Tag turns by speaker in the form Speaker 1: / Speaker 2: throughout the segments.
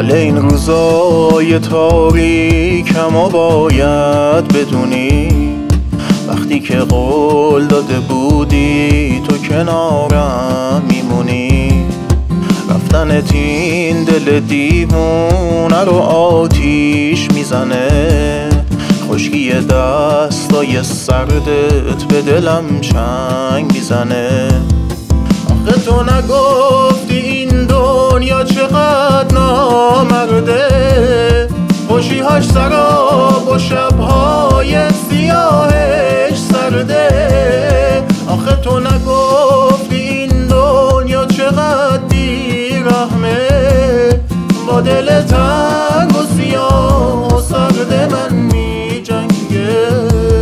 Speaker 1: حال این روزای تاریکم باید بدونی، وقتی که قول داده بودی تو کنارم میمونی. رفتنت این دل دیوونه رو آتیش میزنه، خشکی دستای سردت به دلم چنگ میزنه. آخه تو نگفتی این دنیا چقدر نامرده، خوشی‌هاش سراب و شب‌های سیاهش سرده. آخه تو نگفتی این دنیا چقدر بی‌رحمه، با دل تنگ و سیاه و سرد من می‌جنگه.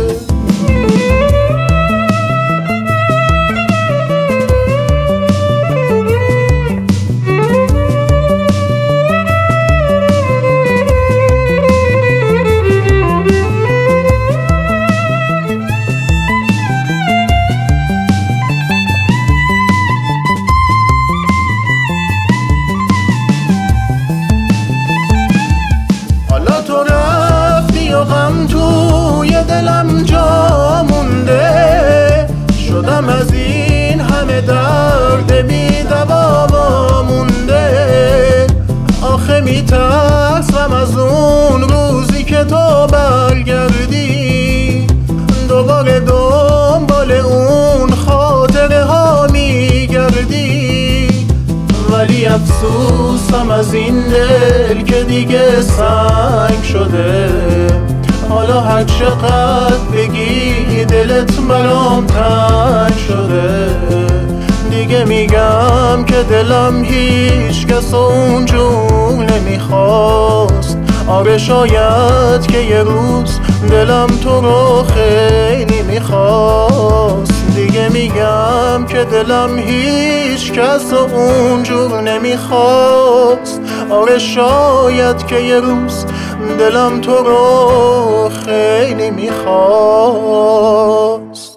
Speaker 1: تو رفتی و غم توی دلم جا مونده، شدم از این همه درد بی دوا مونده. آخه میترسم از اون روزی که تو برگردی، دوباره دنبال اون خاطره ها میگردی. ولی افسوسم از این دل که دیگه سنگ شده، حالا هر چقدر بگی دلت برام تنگ شده. دیگه میگم که دلم هیچ کس اونجور نمیخواست. آره شاید که یه روز دلم تو رو خیلی میخواست. دیگه میگم که دلم هیچ کس اونجور نمیخواست. آره شاید که یه روز دلم تو رو خیلی میخواست.